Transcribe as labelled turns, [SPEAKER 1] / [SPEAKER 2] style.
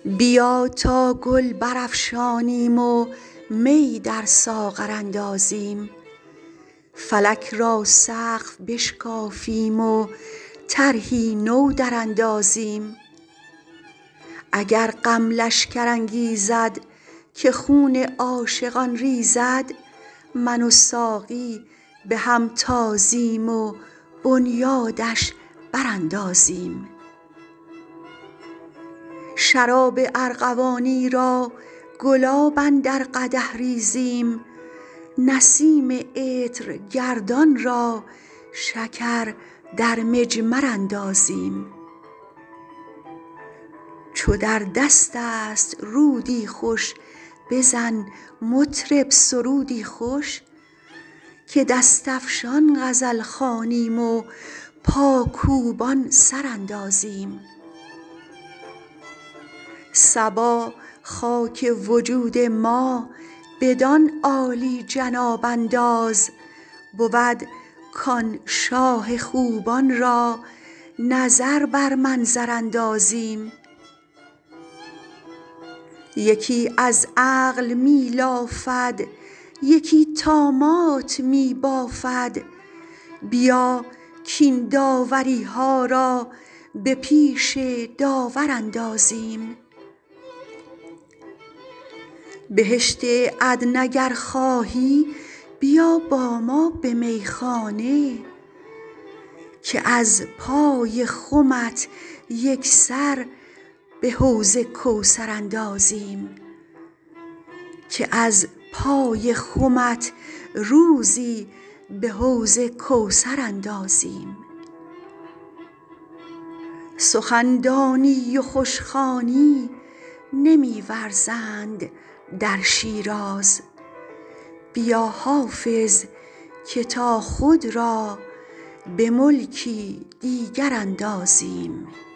[SPEAKER 1] بیا تا گل برافشانیم و می در ساغر اندازیم، فلک را سقف بشکافیم و طرحی نو دراندازیم. اگر غم لشکر انگیزد که خون عاشقان ریزد، من و ساقی به هم تازیم و بنیادش براندازیم. شراب ارغوانی را گلاب اندر قدح ریزیم، نسیم عطرگردان را شکر در مجمر اندازیم. چو در دست است رودی خوش، بزن مطرب سرودی خوش، که دست افشان غزل خوانیم و پاکوبان سر اندازیم. صبا خاک وجود ما بدان عالی جناب انداز، بود کان شاه خوبان را نظر بر منظر اندازیم. یکی از عقل می لافد، یکی طامات می بافد، بیا کاین داوری ها را به پیش داور اندازیم. بهشت عدن اگر خواهی بیا با ما به میخانه، که از پای خمت یکسر به حوض کوثر اندازیم. که از پای خمت روزی به حوض کوثر اندازیم. سخندانی و خوش خوانی نمی ورزند در شیراز، بیا حافظ که تا خود را به ملکی دیگر اندازیم.